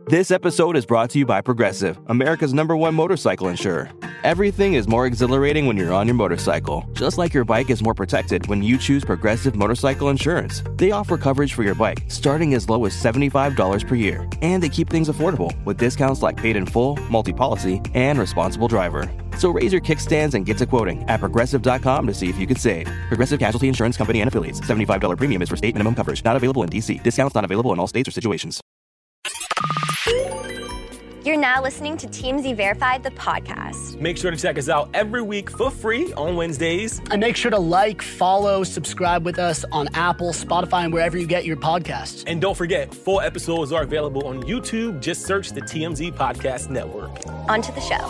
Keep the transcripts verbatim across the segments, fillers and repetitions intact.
This episode is brought to you by Progressive, America's number one motorcycle insurer. Everything is more exhilarating when you're on your motorcycle, just like your bike is more protected when you choose Progressive Motorcycle Insurance. They offer coverage for your bike, starting as low as seventy-five dollars per year. And they keep things affordable, with discounts like paid in full, multi-policy, and responsible driver. So raise your kickstands and get to quoting at Progressive dot com to see if you could save. Progressive Casualty Insurance Company and Affiliates. seventy-five dollars premium is for state minimum coverage. Not available in D C. Discounts not available in all states or situations. You're now listening to T M Z Verified, the podcast. Make sure to check us out every week for free on Wednesdays. And make sure to like, follow, subscribe with us on Apple, Spotify, and wherever you get your podcasts. And don't forget, full episodes are available on YouTube. Just search the T M Z Podcast Network. On to the show.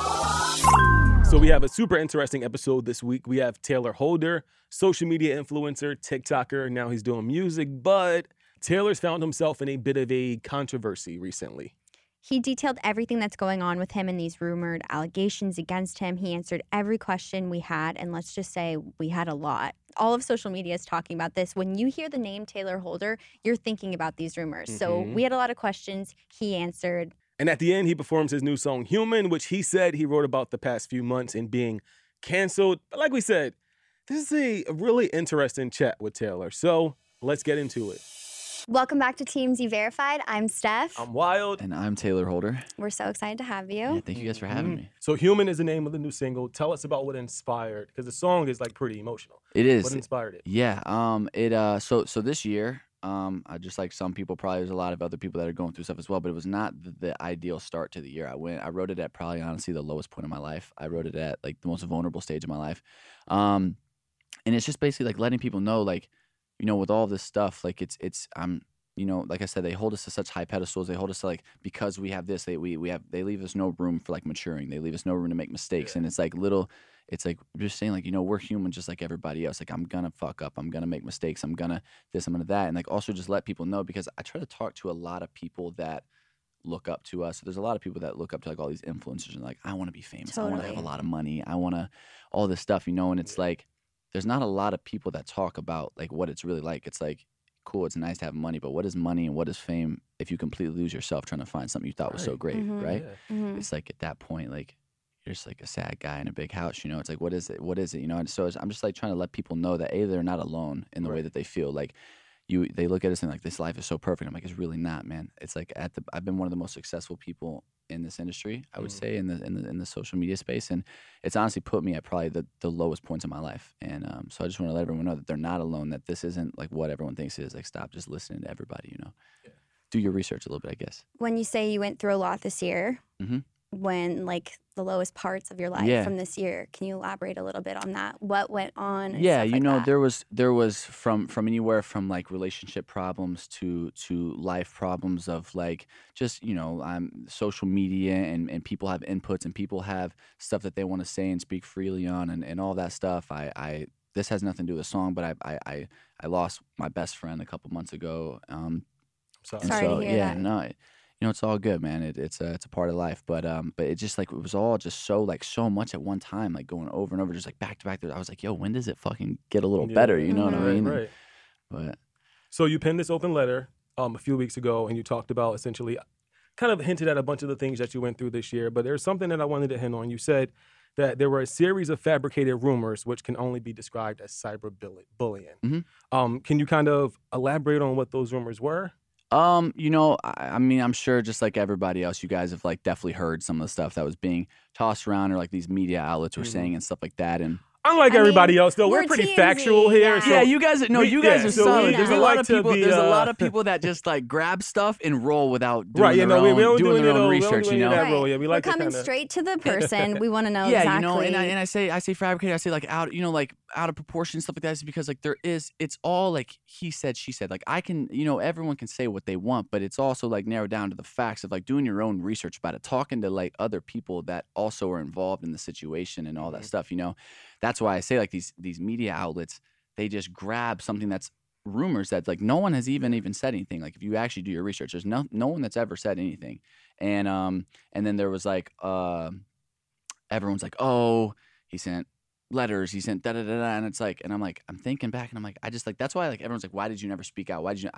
So we have a super interesting episode this week. We have Taylor Holder, social media influencer, TikToker. Now he's doing music, but Taylor's found himself in a bit of a controversy recently. He detailed everything that's going on with him and these rumored allegations against him. He answered every question we had, and let's just say we had a lot. All of social media is talking about this. When you hear the name Taylor Holder, you're thinking about these rumors. Mm-hmm. So we had a lot of questions. He answered. And at the end, he performs his new song, Human, which he said he wrote about the past few months and being canceled. But like we said, this is a really interesting chat with Taylor. So let's get into it. Welcome back to T M Z Verified. I'm Steph. I'm Wild. And I'm Taylor Holder. We're so excited to have you. Yeah, thank you guys for having mm-hmm. me. So Human is the name of the new single. Tell us about what inspired, because the song is like pretty emotional. It is. What inspired it? Yeah. Um. It. Uh. So. So this year. Um. I just like some people. Probably there's a lot of other people that are going through stuff as well. But it was not the, the ideal start to the year. I went. I wrote it at probably honestly the lowest point of my life. I wrote it at like the most vulnerable stage of my life. Um. And it's just basically like letting people know, like, you know, with all this stuff, like it's it's I'm. You know, like I said, they hold us to such high pedestals. They hold us to like, because we have this, they we we have they leave us no room for like maturing. They leave us no room to make mistakes. Yeah. And it's like little, it's like just saying like, you know, we're human just like everybody else. Like I'm gonna fuck up. I'm gonna make mistakes. I'm gonna this. I'm gonna that. And like also just let people know, because I try to talk to a lot of people that look up to us. So there's a lot of people that look up to like all these influencers and like, I want to be famous. Totally. I want to have a lot of money. I want to all this stuff, you know. And it's like, there's not a lot of people that talk about like what it's really like. It's like, cool, it's nice to have money, but what is money and what is fame if you completely lose yourself trying to find something you thought was so great, mm-hmm. right? Yeah. Mm-hmm. It's like at that point, like you're just like a sad guy in a big house, you know? It's like, what is it? What is it? You know? And so it's, I'm just like trying to let people know that A, they're not alone in the right. way that they feel. Like you, they look at us and like, this life is so perfect. I'm like, it's really not, man. It's like at the, I've been one of the most successful people in this industry, I would mm. say, in the, in the in the social media space, and it's honestly put me at probably the, the lowest points in my life. And um, so I just want to let everyone know that they're not alone. That this isn't like what everyone thinks it is. Like, stop just listening to everybody. You know, yeah. Do your research a little bit, I guess. When you say you went through a lot this year, mm-hmm. when like the lowest parts of your life yeah. from this year, can you elaborate a little bit on that? What went on? And yeah, stuff you like know, that? there was there was from from anywhere from like relationship problems to to life problems of like just, you know, um, social media and, and people have inputs and people have stuff that they want to say and speak freely on and, and all that stuff. I, I this has nothing to do with the song, but I I, I, I lost my best friend a couple months ago. Um, Sorry, Sorry so, to hear yeah, that. no. It, You know, it's all good, man. It, it's a it's a part of life, but um, but it just like it was all just so like so much at one time, like going over and over, just like back to back. I was like, yo, when does it fucking get a little Yeah. better? You know Mhm. what I mean? Right, right. But So you penned this open letter um, a few weeks ago, and you talked about essentially, kind of hinted at a bunch of the things that you went through this year. But there's something that I wanted to hint on. You said that there were a series of fabricated rumors which can only be described as cyberbullying. Mhm. Um, can you kind of elaborate on what those rumors were? Um, you know, I, I mean, I'm sure just like everybody else, you guys have like definitely heard some of the stuff that was being tossed around or like these media outlets were Mhm. saying and stuff like that. And Unlike I everybody mean, else, though, we're, we're pretty T M Z, factual here. yeah. So yeah, you guys, no, we- you guys yeah, are so solid. we- There's we a lot like of to people. be, There's a uh, lot of people that just like grab stuff and roll without doing right, you their know, we, own, we don't doing do their any own of those- research. we You don't do know, any of that role. Yeah, we like We're to coming kinda- straight to the person. We want to know yeah, exactly. you know, and I, and I say I say fabricated. I say like out, you know, like out of proportion stuff like that is because like there is, it's all like he said, she said. Like I can, you know, everyone can say what they want, but it's also like narrowed down to the facts of like doing your own research about it, talking to like other people that also are involved in the situation and all that Mhm. stuff. You know, that's why I say like these these media outlets, they just grab something that's rumors that like no one has even even said anything. Like if you actually do your research, there's no no one that's ever said anything. And um and then there was like uh, everyone's like, oh, he sent letters, he sent da da da da, and it's like, and I'm like, I'm thinking back, and I'm like, I just like that's why like everyone's like, why did you never speak out? Why did you? I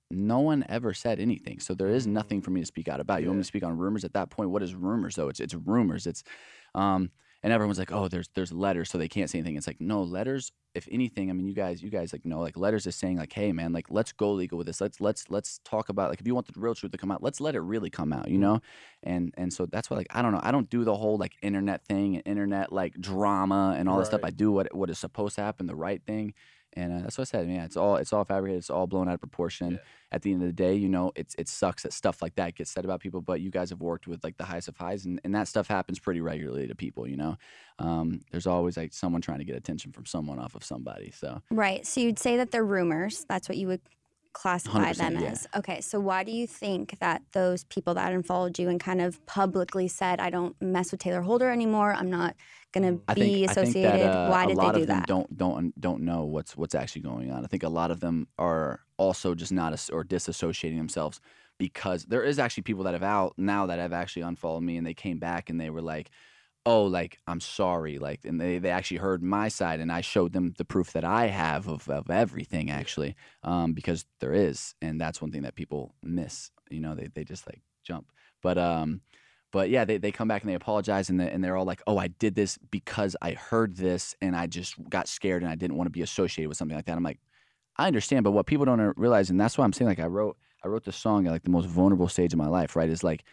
no one ever said anything. So there is nothing for me to speak out about. You Yeah. want me to speak on rumors at that point? What is rumors though? It's it's rumors. It's um and everyone's like, oh, there's there's letters, so they can't say anything. It's like, no, letters, if anything, I mean, you guys, you guys like know, like letters is saying like, hey man, like let's go legal with this. Let's let's let's talk about like if you want the real truth to come out, let's let it really come out, you know? And and so that's why like I don't know. I don't do the whole like internet thing and internet like drama and all that stuff. Right. I do what what is supposed to happen, the right thing. And uh, that's what I said. Yeah, it's all it's all fabricated. It's all blown out of proportion. Yeah. At the end of the day, you know, it's it sucks that stuff like that gets said about people. But you guys have worked with like the highest of highs, and, and that stuff happens pretty regularly to people. You know, um, there's always like someone trying to get attention from someone off of somebody. So Right. So you'd say that they're rumors. That's what you would classify them one hundred percent, yeah. as. Okay. So why do you think that those people that unfollowed you and kind of publicly said, I don't mess with Taylor Holder anymore, I'm not going to I be think associated? I think that uh, why a did lot they do of them that? don't don't don't know what's what's actually going on. I think a lot of them are also just not as, or disassociating themselves because there is actually people that have out now that have actually unfollowed me and they came back and they were like, oh, like I'm sorry, like, and they, they actually heard my side and I showed them the proof that I have of, of everything actually, um, because there is, and that's one thing that people miss. You know, they they just like jump, but um. But yeah, they, they come back and they apologize and, they, and they're all like, oh, I did this because I heard this and I just got scared and I didn't want to be associated with something like that. I'm like, I understand, but what people don't realize, and that's why I'm saying, like, I wrote I wrote this song at like the most vulnerable stage of my life, right? Is like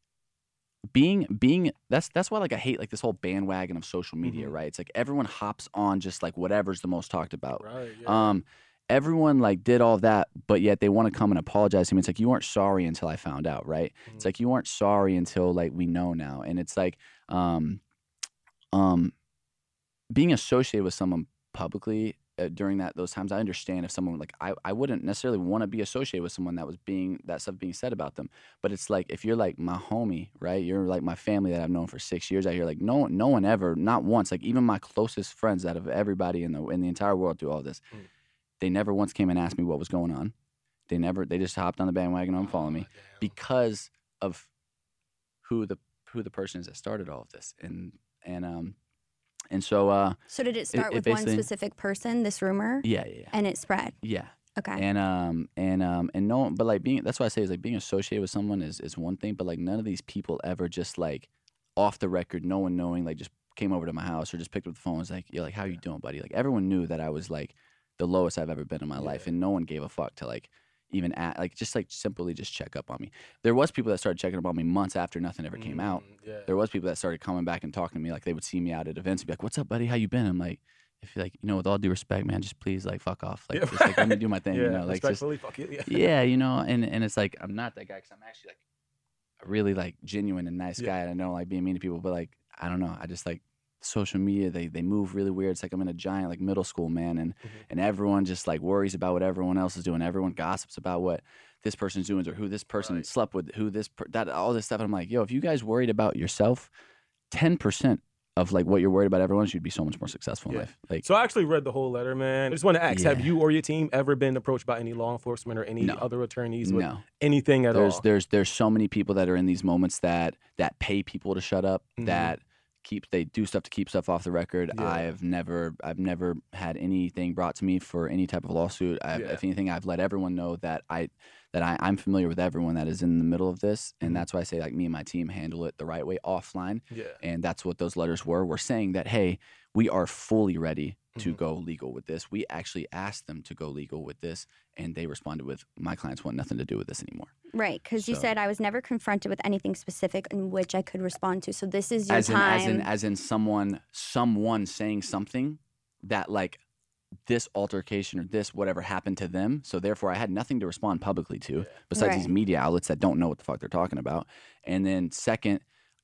being being that's that's why like I hate like this whole bandwagon of social media, Mhm. right? It's like everyone hops on just like whatever's the most talked about. Right. Yeah. Um, everyone like did all that, but yet they want to come and apologize to me. It's like you weren't sorry until I found out, right? Mhm. It's like you weren't sorry until like we know now, and it's like um, um, being associated with someone publicly uh, during that those times. I understand if someone like I I wouldn't necessarily want to be associated with someone that was being that stuff being said about them, but it's like if you're like my homie, right? You're like my family that I've known for six years out here. Like no no one ever, not once, like even my closest friends out of everybody in the in the entire world through all this. Mm. They never once came and asked me what was going on. They never. They just hopped on the bandwagon and unfollowed me because of who the who the person is that started all of this. And and um and so uh So did it start it with one basically- specific person, this rumor, yeah yeah yeah, and it spread? yeah. Okay. And um and um and no, but like being that's why I say is like being associated with someone is is one thing, but like none of these people ever just like off the record, no one knowing, like just came over to my house or just picked up the phone and was like, you're like, how you doing, buddy? Like everyone knew that I was like the lowest I've ever been in my life, and no one gave a fuck to like even at like just like simply just check up on me. There was people that started checking up on me months after nothing ever came out. Mm, yeah. There was people that started coming back and talking to me, like they would see me out at events and be like, "What's up, buddy? How you been?" I'm like, if you like, you know, with all due respect, man, just please like fuck off, like Yeah, just like let me right. do my thing, yeah. you know, like just respectfully, fuck it. Yeah. yeah, you know, and and it's like I'm not that guy because I'm actually like a really like genuine and nice Yeah. guy, and I don't like being mean to people, but like I don't know, I just like social media, they they move really weird. It's like I'm in a giant like middle school, man, and Mhm. and everyone just like worries about what everyone else is doing. Everyone gossips about what this person's doing or who this person Right. slept with, who this per- that all this stuff. And I'm like, yo, if you guys worried about yourself, ten percent of like what you're worried about everyone, you'd be so much more successful in Yeah. life. Like So I actually read the whole letter, man. I just want to ask: Have Yeah. you or your team ever been approached by any law enforcement or any No. other attorneys with no. anything at there's all? there's there's so many people that are in these moments that that pay people to shut up, Mhm. that keep they do stuff to keep stuff off the record. Yeah. I've never I've never had anything brought to me for any type of lawsuit. I've, Yeah. If anything, I've let everyone know that I that I, I'm familiar with everyone that is in the middle of this, and Mhm. that's why I say like me and my team handle it the right way offline. Yeah. And that's what those letters were. We're saying that, hey, we are fully ready to Mhm. go legal with this. We actually asked them to go legal with this, and they responded with, my clients want nothing to do with this anymore. Right, because you So- said I was never confronted with anything specific in which I could respond to. So this is your As in, time. as in, as in someone, someone saying something that like this altercation or this whatever happened to them. So therefore, I had nothing to respond publicly to besides these Right. media outlets that don't know what the fuck they're talking about. And then second,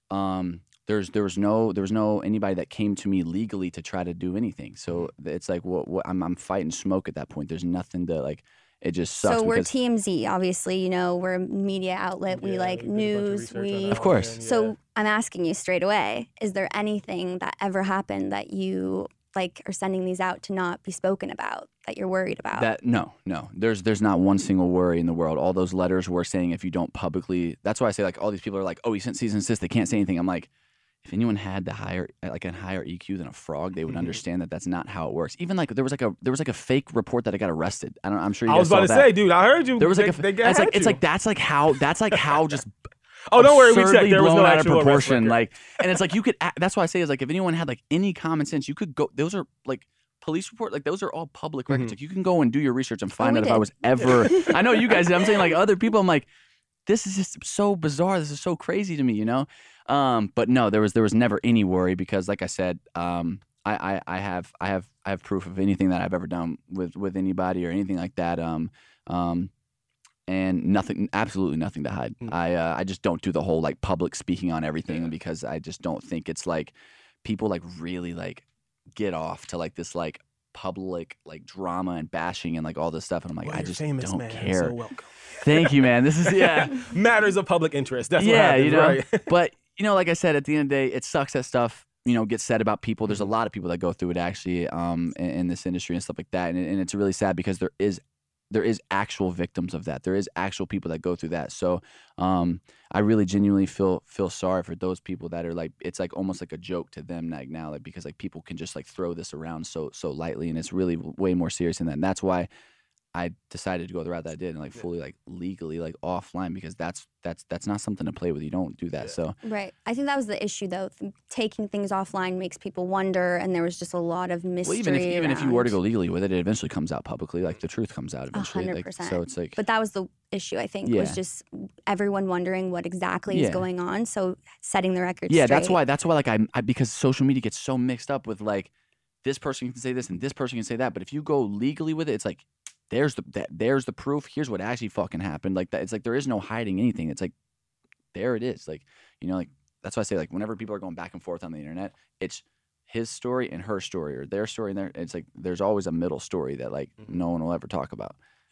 um, there's there was no there was no anybody that came to me legally to try to do anything. So it's like what, what I'm I'm fighting smoke at that point. There's nothing to like. It just sucks. so we're because, T M Z, obviously. You know, we're a media outlet. we Yeah, like you did a bunch of news. research on We that Of course. one, So yeah. I'm asking you straight away: is there anything that ever happened that you like are sending these out to not be spoken about that you're worried about? That no, no. There's there's not one single worry in the world. All those letters were saying if you don't publicly. That's why I say like all these people are like, oh, he sent cease and desist. They can't say anything. I'm like, if anyone had the higher, like a higher E Q than a frog, they would Mhm. understand that that's not how it works. Even like there was like a there was like a fake report that I got arrested. I don't. I'm sure you I guys was about to saw that. say, dude, I heard you. There was they, like a. they got It's like at it's you. like that's like how that's like how just. Oh, don't worry, we checked. absurdly There was blown no out of actual arrest proportion. record. Like, and it's like you could. a- That's why I say is like if anyone had like any common sense, you could go. Those are like. Police report, like those are all public records. Mhm. Like you can go and do your research and find we out if I did. was ever. I know you guys did. I'm saying like other people. I'm like, this is just so bizarre. This is so crazy to me, you know. Um, but no, there was there was never any worry because, like I said, um, I, I I have I have I have proof of anything that I've ever done with with anybody or anything like that. Um, um, and nothing, absolutely nothing to hide. Mm. I uh, I just don't do the whole like public speaking on everything Yeah. because I just don't think it's like people like really like get off to like this like public like drama and bashing and like all this stuff and I'm like Well, I you're just famous, don't man, care. So welcome. Thank you, man. This is yeah. Matters of public interest. That's what yeah, happens, you know. right? But you know, like I said, at the end of the day, it sucks that stuff you know gets said about people. There's a Mhm. lot of people that go through it actually um, in, in this industry and stuff like that, and, and it's really sad because there is there is actual victims of that. There is actual people that go through that. So um, I really genuinely feel feel sorry for those people that are like it's like almost like a joke to them like now like because like people can just like throw this around so so lightly and it's really way more serious than that. And that's why I decided to go the route that I did and like Yeah. fully like legally like offline because that's that's that's not something to play with. You don't do that. Yeah. So Right. I think that was the issue, though. Th- Taking things offline makes people wonder, and there was just a lot of mystery. well, even if even if you were to go around- legally with it, it eventually comes out publicly. Like the truth comes out A eventually. hundred Like, percent. so it's like But that was the issue, I think, Yeah. was just everyone wondering what exactly Yeah. is going on. So setting the record yeah, straight. that's why that's why like I, I because social media gets so mixed up with like this person can say this and this person can say that. But if you go legally with it, it's like there's the that, there's the proof. Here's what actually fucking happened. Like that. It's like there is no hiding anything. It's like there it is. Like you know, like that's why I say like whenever people are going back and forth on the internet, it's his story and her story or their story and their. It's like there's always a middle story that like Mhm. no one will ever talk about.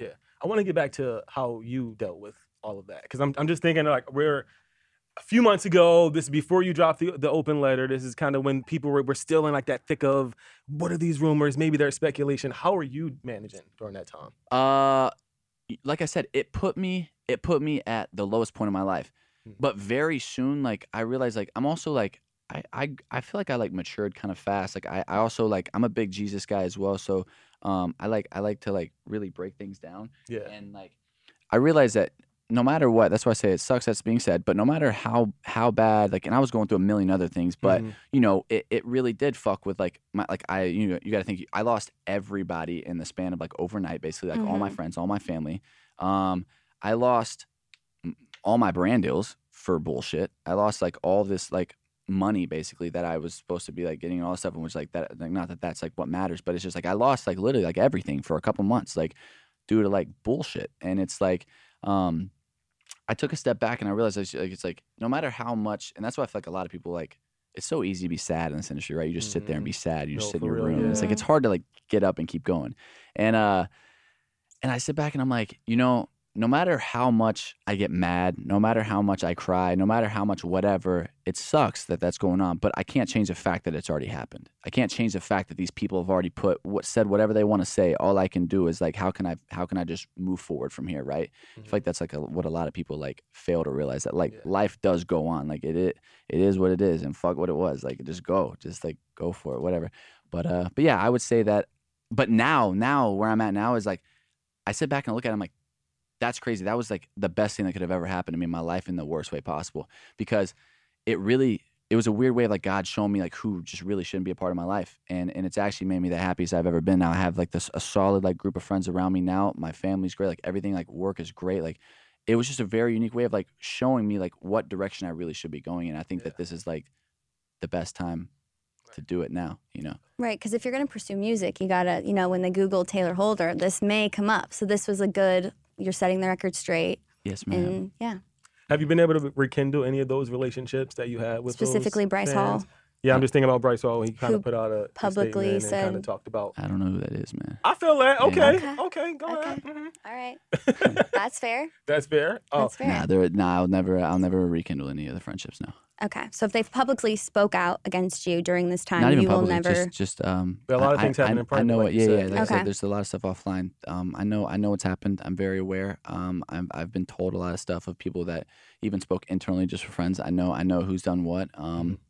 I want to get back to how you dealt with all of that because I'm I'm just thinking like we're a few months ago. This is before you dropped the the open letter. This is kind of when people were, were still in like that thick of what are these rumors? Maybe there's speculation. How are you managing during that time? Uh, y- like I said, it put me it put me at the lowest point of my life. Mhm. But very soon, like I realized, like I'm also like I I, I feel like I like matured kind of fast. Like I, I also like I'm a big Jesus guy as well. So um I like I like to like really break things down. Yeah. And like I realized that no matter what, that's why I say it sucks that's being said, but no matter how how bad, like and I was going through a million other things, but Mhm. you know, it, it really did fuck with like my like I you know you gotta think I lost everybody in the span of like overnight, basically, like all my Mhm. friends, all my family. Um I lost m- all my brand deals for bullshit. I lost like all this like money basically that I was supposed to be like getting and all this stuff, and which like that like not that that's like what matters, but it's just like I lost like literally like everything for a couple months, like due to like bullshit. And it's like um I took a step back and I realized it's like, it's like no matter how much, and that's why I feel like a lot of people like it's so easy to be sad in this industry, right? You just sit there and be sad. You just No, sit in for your real, room. And it's like yeah. it's hard to like get up and keep going. And uh, and I sit back and I'm like, you know, no matter how much I get mad, no matter how much I cry, no matter how much whatever, it sucks that that's going on. But I can't change the fact that it's already happened. I can't change the fact that these people have already put what said whatever they want to say. All I can do is like, how can I how can I just move forward from here, right? I feel like that's like a, what a lot of people like fail to realize that like Yeah. life does go on. Like it, it it is what it is, and fuck what it was. Like just go, just like go for it, whatever. But uh, but yeah, I would say that. But now, now where I'm at now is like, I sit back and I look at it, I'm like, that's crazy. That was like the best thing that could have ever happened to me in my life in the worst way possible, because it really it was a weird way of like God showing me like who just really shouldn't be a part of my life, and and it's actually made me the happiest I've ever been. Now I have like this a solid like group of friends around me now. My family's great. Like everything like work is great. Like it was just a very unique way of like showing me like what direction I really should be going in. I think Yeah. that this is like the best time to do it now. You know. Right, because if you're going to pursue music, you got to, you know, when they Google Taylor Holder, this may come up. So this was a good, you're setting the record straight. Yes, ma'am. And yeah, Have you been able to rekindle any of those relationships that you had with those specifically Bryce fans? Hall. Yeah, I'm just thinking about Bryce Hall. He kind Who of put out a, a publicly statement and kind said- of talked about. I don't know who that is, man. I feel that. Yeah. Okay, Okay. okay, go Okay. ahead. Mhm. All right. That's fair. That's fair. Oh, That's fair. Nah, there. Nah, I'll never. I'll never rekindle any of the friendships. No. Okay. So if they've publicly spoke out against you during this time, Not even you will publicly. never. Just, just um. There are a lot of I- things I, happen I, in private, I know like it. you Yeah, said. yeah. Like I Okay. said, there's a lot of stuff offline. Um, I know. I know what's happened. I'm very aware. Um, I'm, I've been told a lot of stuff of people that even spoke internally just for friends. I know. I know who's done what. Um,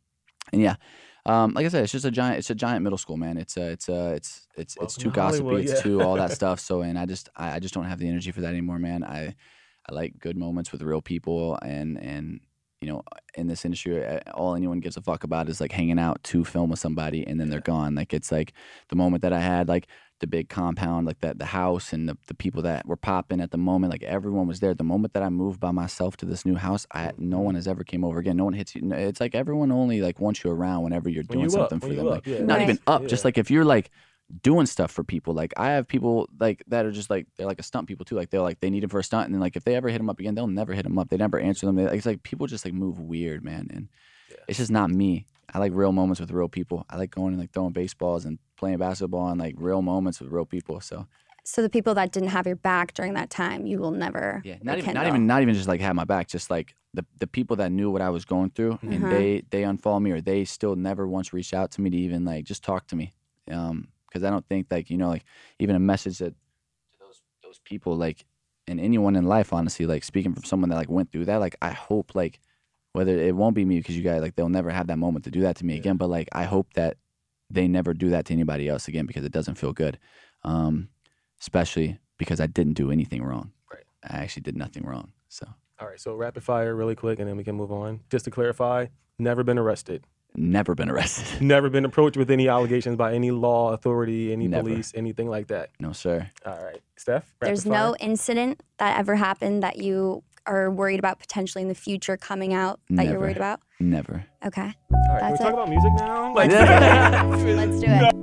and yeah. Um, like I said, it's just a giant. It's a giant middle school, man. It's uh, it's uh, it's it's it's too Welcome to gossipy. Hollywood, It's yeah. too all that stuff. So, and I just I, I just don't have the energy for that anymore, man. I I like good moments with real people, and and you know, in this industry, uh, all anyone gives a fuck about is like hanging out to film with somebody, and then they're gone. Like it's like the moment that I had, like the big compound, like that the house, and the the people that were popping at the moment, like everyone was there. The moment that I moved by myself to this new house, I no one has ever came over again. No one hits you. It's like everyone only like wants you around whenever you're When doing you up, something for when them. you Like up, yeah. not Right. even up, Yeah. just like if you're like doing stuff for people. Like I have people like that are just like they're like a stunt people too. Like they're like they need him for a stunt, and then like if they ever hit him up again, they'll never hit him up. They never answer them. They, it's like people just like move weird, man, and Yeah. it's just not me. I like real moments with real people. I like going and like throwing baseballs and playing basketball and like real moments with real people. So So the people that didn't have your back during that time, you will never yeah, not even not rekindle. even not even just like have my back. Just like the the people that knew what I was going through, and Mhm. they they unfollow me or they still never once reached out to me to even like just talk to me. Um, because I don't think like you know like even a message that to those those people like and anyone in life honestly like speaking from someone that like went through that like I hope like whether it won't be me because you guys like they'll never have that moment to do that to me Yeah. again, but like I hope that they never do that to anybody else again because it doesn't feel good, um, especially because I didn't do anything wrong. Right. I actually did nothing wrong. So All right, so rapid fire really quick, and then we can move on. Just to clarify, never been arrested. never been arrested. Never been approached with any allegations by any law authority, any Never. police, anything like that. No, sir. All right, Steph. rapid There's fire? no incident that ever happened that you are worried about potentially in the future coming out that you're Never. worried about? Never. Okay. All right, can we That's talk it. about music now? Like, Let's do it.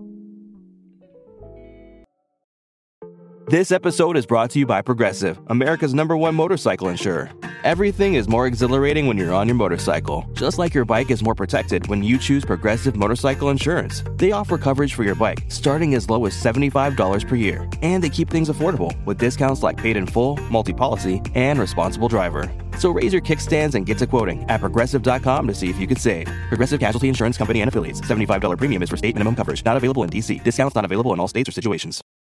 This episode is brought to you by Progressive, America's number one motorcycle insurer. Everything is more exhilarating when you're on your motorcycle, just like your bike is more protected when you choose Progressive Motorcycle Insurance. They offer coverage for your bike starting as low as seventy-five dollars per year, and they keep things affordable with discounts like paid in full, multi-policy, and responsible driver. So raise your kickstands and get to quoting at progressive dot com to see if you could save. Progressive Casualty Insurance Company and Affiliates. seventy-five dollars premium is for state minimum coverage. Not available in D C. Discounts not available in all states or situations.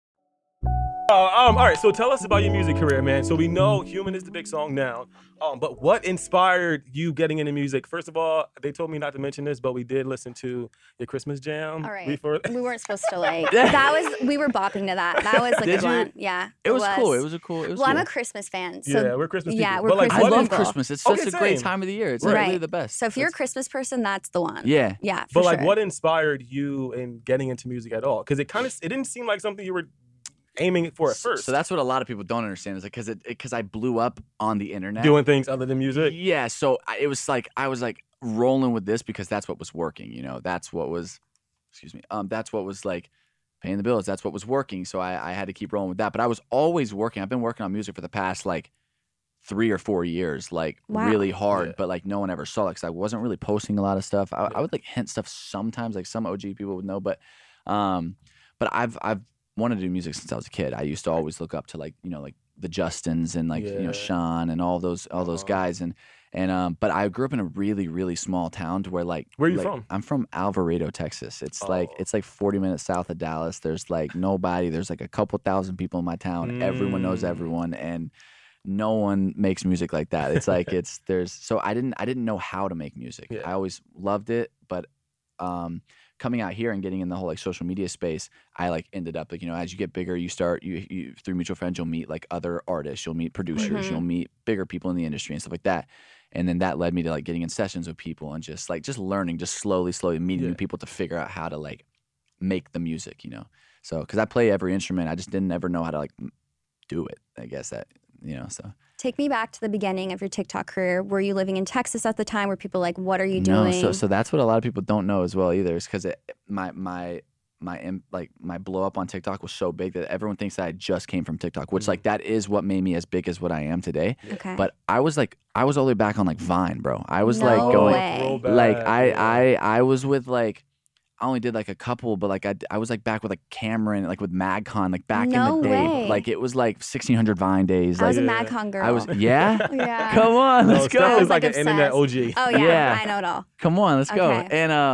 Uh, um, all right, so tell us about your music career, man. So we know Human is the big song now, um, but what inspired you getting into music? First of all, they told me not to mention this, but we did listen to your Christmas jam. All right. Before. We weren't supposed to like that was we were bopping to that. That was like Did a you? one. Yeah. It was cool. It was a cool. It was Well, I'm cool. a Christmas fan. So Yeah, we're Christmas Yeah, people. we're But, like, I Christmas what love people. Christmas. It's such Okay, a great same. time of the year. It's Right. really the best. So if you're a Christmas person, that's the one. Yeah. Yeah. For But like, sure. what inspired you in getting into music at all? Because it kind of it didn't seem like something you were aiming for at So- first. So that's what a lot of people don't understand is like because it because I blew up on the internet. doing things other than music. Yeah, so I, it was like I was like rolling with this because that's what was working. You know, that's what was, excuse me, um, that's what was like paying the bills. That's what was working. So I, I had to keep rolling with that. But I was always working. I've been working on music for the past like three or four years, like Wow. really hard. Yeah. But like no one ever saw it because I wasn't really posting a lot of stuff. I, I would like hint stuff sometimes, like some O G people would know. But, um, but I've I've wanted to do music since I was a kid. I used to always look up to like you know like the Justins and like you Yeah. know Sean and all those all those Uh-huh. guys and and um but I grew up in a really really small town to where like Where are you like, from? I'm from Alvarado, Texas. It's like Oh. it's like forty minutes south of Dallas. There's like nobody. There's like a couple thousand people in my town. Everyone knows Mm. everyone and no one makes music like that. It's like it's there's so I didn't I didn't know how to make music. Yeah. I always loved it, but um coming out here and getting in the whole like social media space, I like ended up like you know as you get bigger, you start you, you through mutual friends, you'll meet like other artists, you'll meet producers, Mhm. you'll meet bigger people in the industry and stuff like that. And then that led me to like getting in sessions with people and just like just learning, just slowly, slowly meeting Yeah. new people to figure out how to like make the music, you know. So because I play every instrument, I just didn't ever know how to like m- do it. I guess that you know so. Take me back to the beginning of your TikTok career. Were you living in Texas at the time? Were people like, "What are you No, doing?" so so that's what a lot of people don't know as well either. Is because my my my im- like my blow up on TikTok was so big that everyone thinks that I just came from TikTok, which Mhm. like that is what made me as big as what I am today. Okay. But I was like I was all the way back on like Vine, bro. I was No like going way. Throwback, like I yeah. I I was with like. I only did like a couple, but like I, I was like back with like Cameron, like with MagCon, like back No in the day. way. Like it was like sixteen hundred Vine days. I Like was a Yeah. Mad Con girl. I was, yeah. Yeah. Come on, No, let's Steph go. is like, like an internet obsessed. O G. Oh yeah, Yeah. I know it all. Come on, let's go. Okay. And um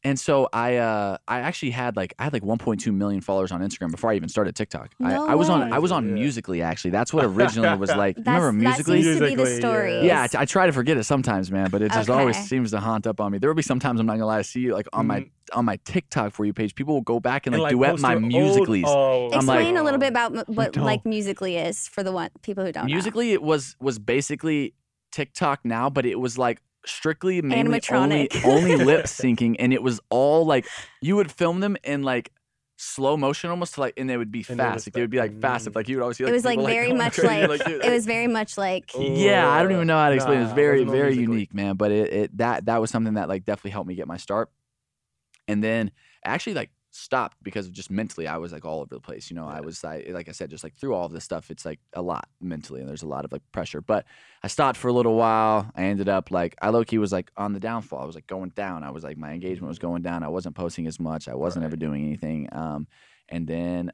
And so I uh I actually had like I had like one point two million followers on Instagram before I even started TikTok. No I, I was on way. I was on Yeah. Musical.ly actually. That's what originally was like. That's, Remember Musical.ly? That seems to be the Musical.ly, story. Yeah, I, I try to forget it sometimes, man, but it just Okay. always seems to haunt up on me. There will be sometimes I'm not gonna lie, I see like on my on my TikTok For You page, people will go back and like, duet post my your old- Musical.lys. oh, I'm like- Explain a little bit about m- what don't. like Musical.ly is for the one people who don't Musical.ly it was was basically TikTok now, but it was like strictly mainly only, Animatronic. only lip syncing, and it was all like you would film them in like slow motion almost to like, and they would be And they would fast. Like they would be like fast. mm. Like you would always see like It was like people, very going much crazy, like, dude, it was very much like yeah, I don't even know how to explain it. It's Nah, very, wasn't on very Musical.ly. unique, man. But it, it that that was something that like definitely helped me get my start. And then actually like stopped because of just mentally I was like all over the place. You know, I was like like I said, just like through all of this stuff, it's like a lot mentally and there's a lot of like pressure. But I stopped for a little while. I ended up like I low key was like on the downfall. I was like going down. I was like my engagement was going down. I wasn't posting as much. I wasn't Right. ever doing anything. Um, and then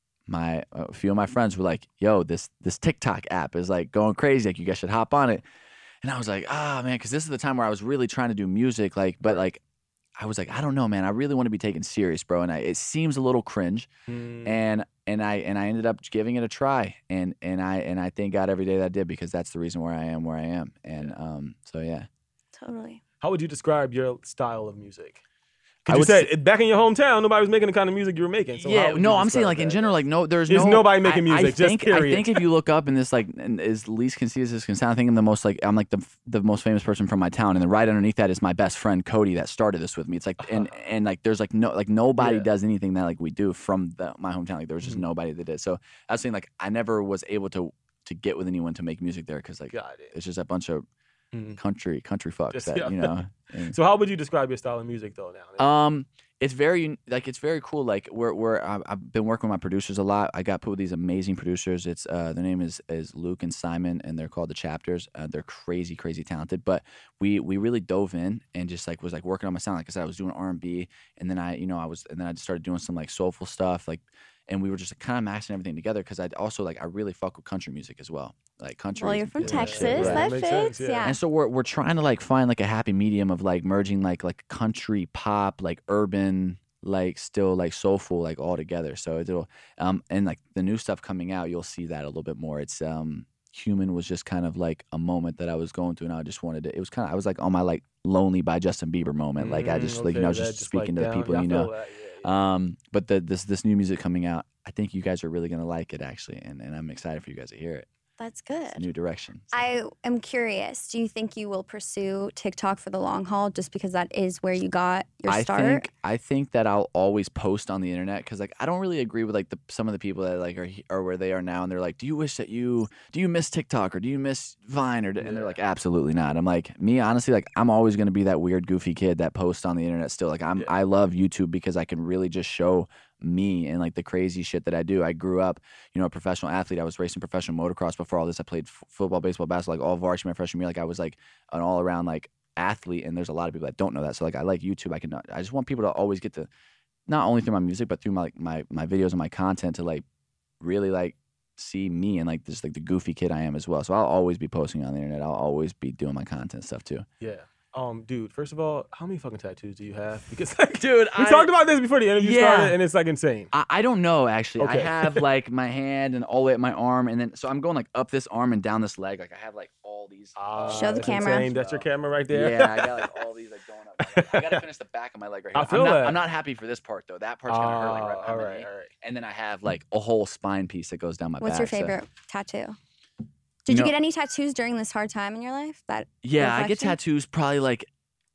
my a few of my friends were like, "Yo, this this TikTok app is like going crazy. Like you guys should hop on it." And I was like, "Ah, man," because this is the time where I was really trying to do music. Like, but like, I was like, I don't know, man. I really want to be taken serious, bro. And I, it seems a little cringe. Mm. And and I and I ended up giving it a try. And and I and I thank God every day that I did because that's the reason where I am where I am. And um, so yeah. totally. How would you describe your style of music? I Because you would said say- it- back in your hometown, nobody was making the kind of music you were making. So how yeah, would no, you I'm saying describe like in that? general, like no, there's, There's no nobody making I- music, I just think, I period. think if you look up in this, like, and as least conceited as this can sound, I think I'm the most like I'm like the the most famous person from my town, and then right underneath that is my best friend Cody that started this with me. It's like and and like there's like no like nobody Yeah. does anything that like we do from the, my hometown. Like there was just Mhm. nobody that did. So I was saying like I never was able to to get with anyone to make music there because like Got it. it's just a bunch of Mhm. country country fucks Just- that yeah. you know. and- So how would you describe your style of music though now? um, it's very like it's very cool. Like we're we're I've I've been working with my producers a lot. I got put with these amazing producers. It's uh their name is is Luke and Simon, and they're called the Chapters. Uh, they're crazy crazy talented. But we we really dove in and just like was like working on my sound. Like I said, I was doing R and B, and then I you know I was and then I just started doing some like soulful stuff like. And we were just kind of mashing everything together because I'd also like I really fuck with country music as well. Like country. Well, is- you're from is Yeah. my shit, Texas. right? That Makes fits. sense, yeah. Yeah. And so we're we're trying to like find like a happy medium of like merging like like country pop, like urban, like still like soulful, like all together. So it'll um and like the new stuff coming out, you'll see that a little bit more. It's um Human was just kind of like a moment that I was going through, and I just wanted to. It was kind of I was like on my like Lonely by Justin Bieber moment. Like I Mm, just like you know I was okay, just that speaking like to the down- people yeah, I you know. feel that, yeah, yeah. Um, but the this this new music coming out, I think you guys are really gonna like it actually, and, and I'm excited for you guys to hear it. That's It's a good. new direction. so. I am curious. Do you think you will pursue TikTok for the long haul just because that is where you got your I start? think I think that I'll always post on the internet because like I don't really agree with like the some of the people that like are he- are where they are now and they're like, do you wish that you do you miss TikTok or do you miss Vine or d-" and they're Yeah. like, absolutely not. I'm like me honestly like I'm always gonna be that weird goofy kid that posts on the internet still. Like I'm Yeah. I love YouTube because I can really just show me and like the crazy shit that I do. I grew up, you know, a professional athlete. I was racing professional motocross before all this. I played f- football, baseball, basketball, like all varsity my freshman year. Like I was like an all around like athlete, and there's a lot of people that don't know that. So like I like YouTube. I can I just want people to always get to not only through my music but through my like my my videos and my content to like really like see me and like just like the goofy kid I am as well. So I'll always be posting on the internet. I'll always be doing my content stuff too. Yeah. Um, dude, first of all, how many fucking tattoos do you have? Because like, Dude, we I- talked about this before the interview Yeah. started, and it's like insane. I, I don't know actually. I Okay. have like my hand and all the way at my arm, and then so I'm going like up this arm and down this leg. Like I have like all these. Ah, Show the that's camera. insane. That's your camera right there. Yeah, I got like all these like going up. my leg. I gotta finish the back of my leg right I here. feel I'm, not, that. I'm not happy for this part though. That part's gonna hurt like right Ah, behind all my right, knee. all right. And then I have like a whole spine piece that goes down my What's back. your so- favorite tattoo? You Did you, know- get any tattoos during this hard time in your life? That Yeah, I get reflection? tattoos probably like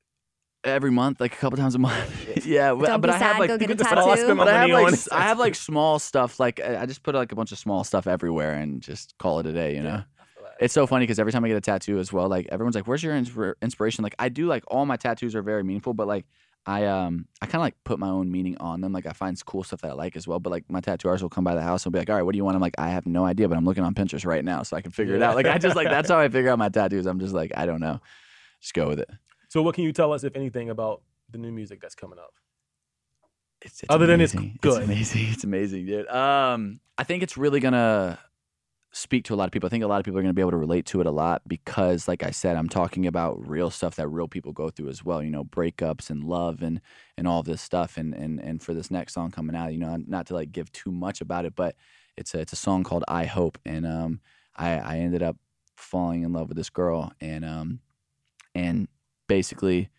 every month, like a couple times a month. yeah, but, Don't but be I have sad, like go get a that's all I tattoo. spend my but I have money like on s- I have like small stuff. Like I I just put like a bunch of small stuff everywhere and just call it a day. You know. Yeah, I feel that. It's so funny because every time I get a tattoo as well, like everyone's like, "Where's your insp- inspiration?" Like I do, like all my tattoos are very meaningful, but like I um I kind of like put my own meaning on them. Like I find cool stuff that I like as well. But like my tattoo artist will come by the house and be like, "All right, what do you want?" I'm like, "I have no idea, but I'm looking on Pinterest right now, so I can figure it Yeah. out." Like I just like that's how I figure out my tattoos. I'm just like, I don't know, just go with it. So, what can you tell us, if anything, about the new music that's coming up? It's, it's Other than it's amazing. good. It's amazing. It's amazing, dude. Um, I think it's really gonna. speak to a lot of people. I think a lot of people are going to be able to relate to it a lot because, like I said, I'm talking about real stuff that real people go through as well. You know, breakups and love and and all of this stuff. And and and for this next song coming out, you know, not to like give too much about it, but it's a it's a song called I Hope, and um, I I ended up falling in love with this girl, and um, and basically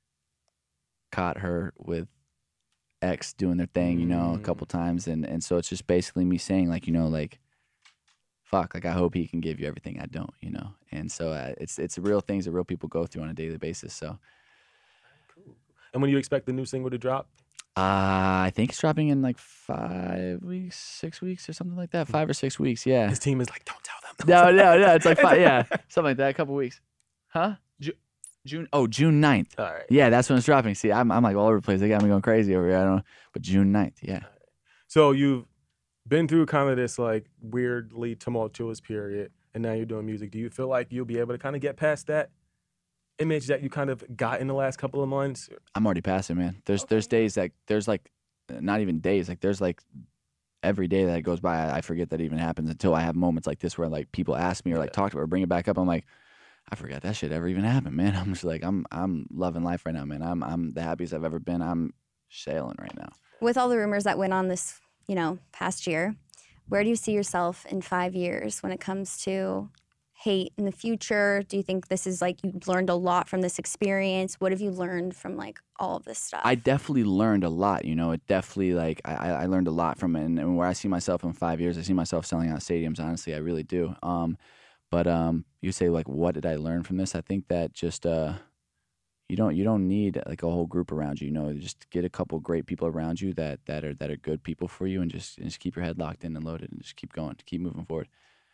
caught her with ex doing their thing, you know, a couple times, and and so it's just basically me saying, like, you know, like, fuck, like, I hope he can give you everything I don't, you know, and so uh, it's it's real things that real people go through on a daily basis. So, cool. And when do you expect the new single to drop? Uh, I think it's dropping in like five weeks, six weeks, or something like that. Five or six weeks, yeah. His team is like, don't tell them. No, no, no. It's like five, yeah, something like that. A couple weeks, huh? Ju- June. Oh, June ninth. All right. Yeah, that's when it's dropping. See, I'm I'm like all over the place. They got me going crazy over here. I don't know, but June ninth, yeah. So you've been through kind of this like weirdly tumultuous period, and now you're doing music. Do you feel like you'll be able to kind of get past that image that you kind of got in the last couple of months? I'm already past it, man. There's Okay. there's days that there's like not even days, like there's like every day that goes by I, I forget that even happens until I have moments like this where like people ask me or like Yeah. talk to me or bring it back up. I'm like, I forgot that shit ever even happened, man. I'm just like I'm I'm loving life right now, man. I'm I'm the happiest I've ever been. I'm sailing right now. With all the rumors that went on this, you know, past year, where do you see yourself in five years when it comes to hate in the future? Do you think this is like you've learned a lot from this experience? What have you learned from like all of this stuff? I definitely learned a lot, you know. It definitely like I, I I learned a lot from it, and, and where I see myself in five years, I see myself selling out stadiums. Honestly, I really do. Um, but um, you say like, what did I learn from this? I think that just uh, you don't you don't need like a whole group around you. You know, just get a couple great people around you that that are that are good people for you, and just and just keep your head locked in and loaded, and just keep going, keep moving forward.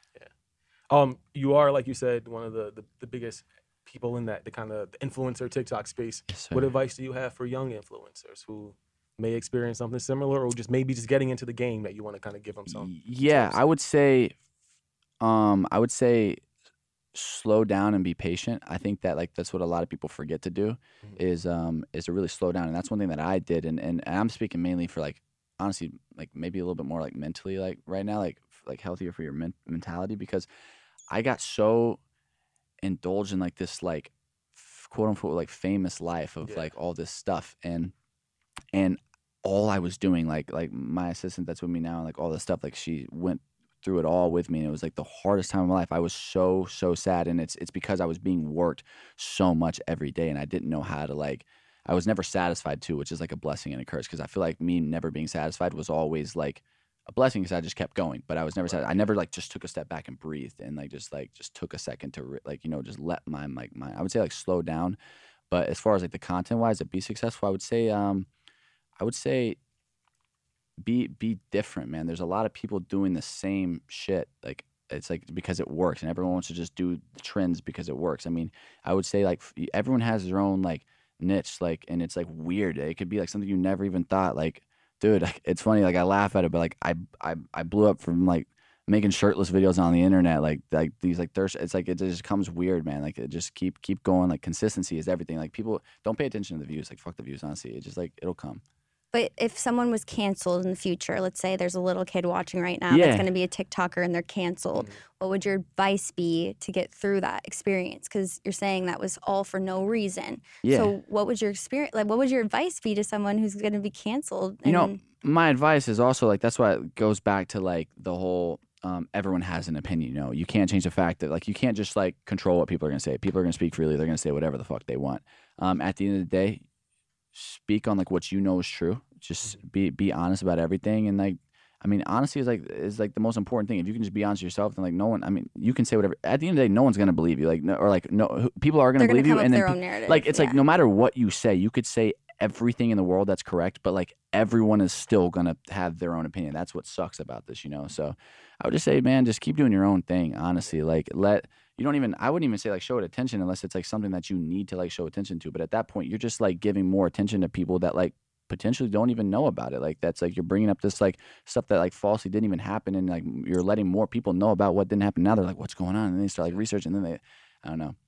Um, you are, like you said, one of the, the, the biggest people in that, the kind of influencer TikTok space. Yes, sir. What advice do you have for young influencers who may experience something similar, or just maybe just getting into the game that you want to kind of give them some? Yeah, tips? I would say, um, I would say, slow down and be patient. I think that like that's what a lot of people forget to do, Mhm. is um is to really slow down, and that's one thing that I did, and and, and I'm speaking mainly for like honestly like maybe a little bit more like mentally like right now like f- like healthier for your men- mentality, because I got so indulged in like this like f- quote unquote like famous life of Yeah. like all this stuff, and and all I was doing like like my assistant that's with me now, like all this stuff, like she went through it all with me, and it was like the hardest time of my life. I was so so sad, and it's it's because I was being worked so much every day, and I didn't know how to like I was never satisfied too, which is like a blessing and a curse, because I feel like me never being satisfied was always like a blessing, because I just kept going, but I was never satisfied. I never like just took a step back and breathed and like just like just took a second to re- like you know just let my like my I would say like slow down. But as far as like the content wise to be successful, I would say um I would say be be different, man. There's a lot of people doing the same shit. Like it's like because it works, and everyone wants to just do the trends because it works. I mean, I would say like f- everyone has their own like niche, like, and it's like weird. It could be like something you never even thought. Like, dude, like, it's funny. Like I laugh at it, but like I I I blew up from like making shirtless videos on the internet. Like like these like thirst. It's like it just comes weird, man. Like it just keep keep going. Like consistency is everything. Like people don't pay attention to the views. Like fuck the views. Honestly, it just like it'll come. But if someone was canceled in the future, let's say there's a little kid watching right now Yeah. that's going to be a TikToker and they're canceled, what would your advice be to get through that experience? Because you're saying that was all for no reason. Yeah. So what would your experience, like, what would your advice be to someone who's going to be canceled? You know, and- my advice is also like that's why it goes back to like the whole um, everyone has an opinion. You know, you can't change the fact that like you can't just like control what people are gonna say. People are gonna speak freely. They're gonna say whatever the fuck they want. Um, at the end of the day, speak on like what you know is true. Just be be honest about everything, and like I mean, honesty is like is like the most important thing. If you can just be honest with yourself, then like no one. I mean, you can say whatever. At the end of the day, no one's gonna believe you. Like no, or like no, who- people are gonna They're gonna believe you, come up and with then their pe- own narrative, like it's like yeah. no matter what you say, you could say everything in the world that's correct, but like everyone is still gonna have their own opinion. That's what sucks about this, you know. So I would just say, man, just keep doing your own thing. Honestly, like let you don't even. I wouldn't even say like show it attention unless it's like something that you need to like show attention to. But at that point, you're just like giving more attention to people that like potentially don't even know about it. Like that's like you're bringing up this like stuff that like falsely didn't even happen, and like you're letting more people know about what didn't happen. Now they're like, what's going on? And they start like researching, and then they, I don't know.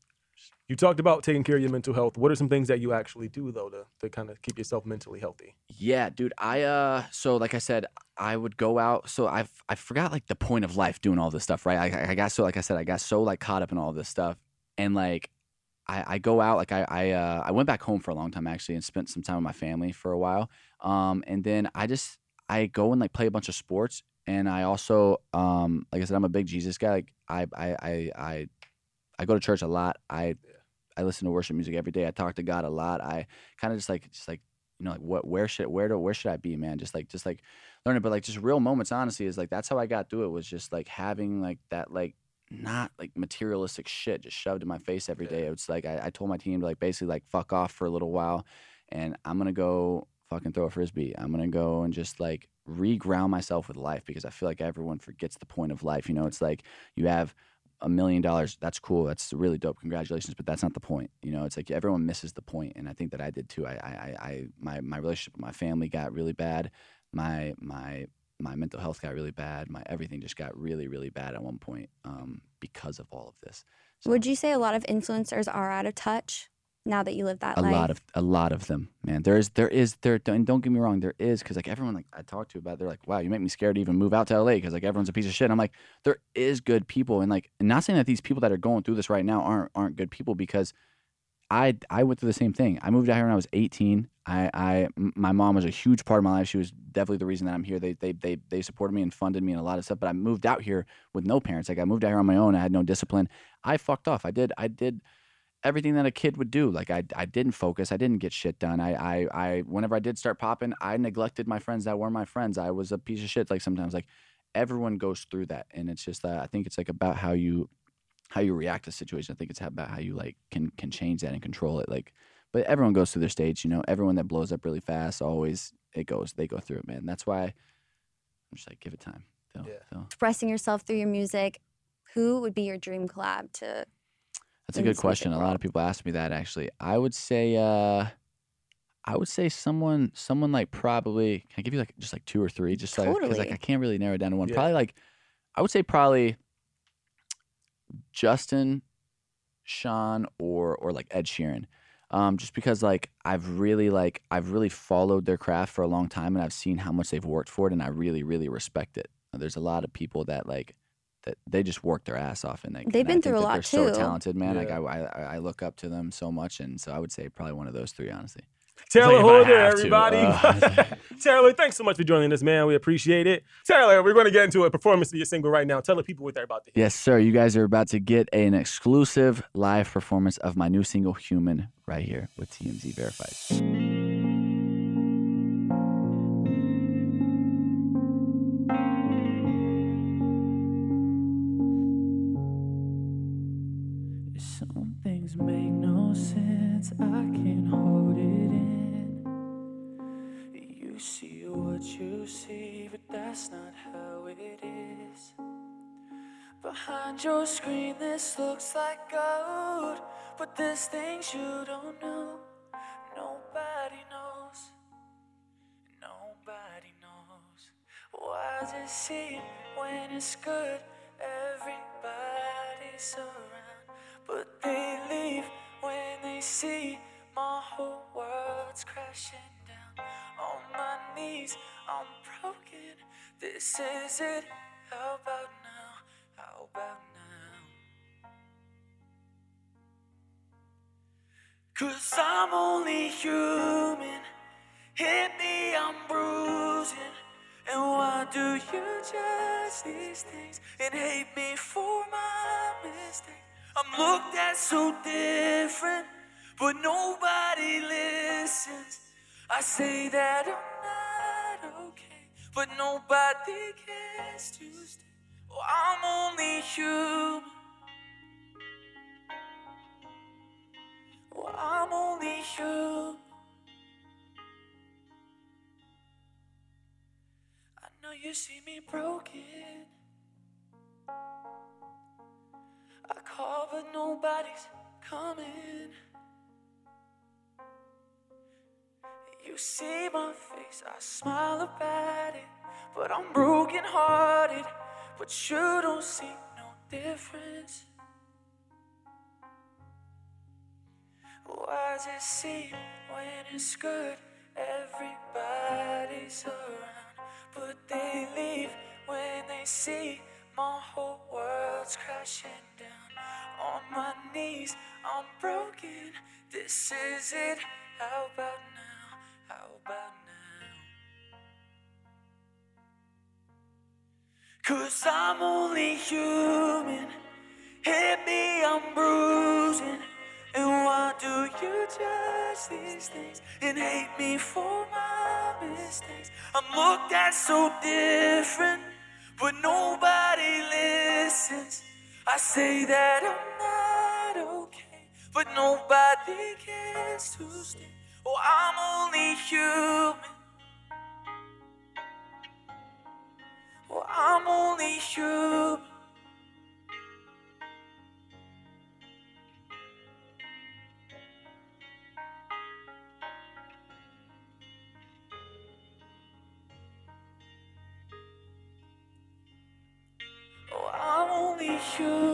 You talked about taking care of your mental health. What are some things that you actually do though to to kind of keep yourself mentally healthy? Yeah, dude. I uh, so like I said, I would go out. So I've I forgot like the point of life doing all this stuff, right? I, I got so like I said, I got so like caught up in all this stuff, and like I, I go out. Like I I uh, I went back home for a long time actually, and spent some time with my family for a while. Um, and then I just I go and like play a bunch of sports, and I also um, like I said, I'm a big Jesus guy. Like I I I I, I go to church a lot. I I listen to worship music every day. I talk to God a lot. I kind of just like, just like, you know, like what, where should, where do, where should I be, man? Just like, just like learning, but like just real moments, honestly, is like, that's how I got through it, was just like having like that, like not like materialistic shit just shoved in my face every day. It was like, I, I told my team to like basically like fuck off for a little while, and I'm going to go fucking throw a Frisbee. I'm going to go and just like re-ground myself with life, because I feel like everyone forgets the point of life. You know, it's like you have a million dollars, that's cool, that's really dope, congratulations, but that's not the point. You know, it's like everyone misses the point, and I think that I did too. I, I, I, my, my relationship with my family got really bad. My, my, my mental health got really bad. My everything just got really, really bad at one point, um, because of all of this. So, Would you say a lot of influencers are out of touch now that you live that a life? lot of a lot of them, man. There is there is there. Don't, don't get me wrong, there is, because like everyone like I talk to about, it, they're like, wow, you make me scared to even move out to L A because like everyone's a piece of shit. And I'm like, there is good people, and like, and not saying that these people that are going through this right now aren't aren't good people, because I I went through the same thing. I moved out here when I was eighteen. I I my mom was a huge part of my life. She was definitely the reason that I'm here. They they they they supported me and funded me and a lot of stuff. But I moved out here with no parents. Like I moved out here on my own. I had no discipline. I fucked off. I did I did. everything that a kid would do. Like I, I didn't focus. I didn't get shit done. I, I, I, whenever I did start popping, I neglected my friends that were my friends. I was a piece of shit. Like sometimes, like everyone goes through that, and it's just that uh, I think it's like about how you, how you react to the situation. I think it's about how you like can can change that and control it. Like, but everyone goes through their stage. You know, everyone that blows up really fast always it goes. They go through it, man. That's why I'm just like, give it time. So, Yeah. so. Expressing yourself through your music. Who would be your dream collab to? That's a in good this question. A music lot world? of people ask me that actually. I would say, uh, I would say someone, someone like probably. Can I give you like just like two or three? Just like because like Totally. I can't really narrow it down to one. Yeah. Probably like, I would say probably Justin, Sean, or or like Ed Sheeran. Um, just because like I've really like I've really followed their craft for a long time, and I've seen how much they've worked for it, and I really really respect it. There's a lot of people that like. That they just work their ass off, and like, They've and I been think through a that lot, they're so too. talented, man. Like Yeah. I, I, I look up to them so much, and so I would say probably one of those three, honestly. Taylor It's like if I Holder, have to, everybody. uh, Taylor, thanks so much for joining us, man. We appreciate it. Taylor, we're going to get into a performance of your single right now. Tell the people what they're about to hear. Yes, sir. You guys are about to get an exclusive live performance of my new single, Human, right here with T M Z Verified. Some things make no sense, I can't hold it in. You see what you see, but that's not how it is. Behind your screen this looks like gold, but there's things you don't know. Nobody knows, nobody knows. Why does it seem when it's good, everybody's around, but they leave when they see my whole world's crashing down. On my knees, I'm broken, this is it. How about now, how about now? Cause I'm only human, hit me, I'm bruising. And why do you judge these things and hate me for my mistakes? I'm looked at so different, but nobody listens. I say that I'm not okay, but nobody cares to stay. Oh, I'm only human. Oh, I'm only human. I know you see me broken. I call, but nobody's coming. You see my face, I smile about it, but I'm broken hearted. But you don't see no difference. does it seem when it's good? Everybody's around, but they leave when they see my whole world's crashing down. On my knees, I'm broken. This is it. How about now? How about now? 'Cause I'm only human. Hit me, I'm bruising. And why do you judge these things and hate me for my mistakes? I'm looked at so different, but nobody listens. I say that I'm not okay, but nobody cares to stay. Oh, I'm only human. Oh, I'm only human. Oh, I'm only human.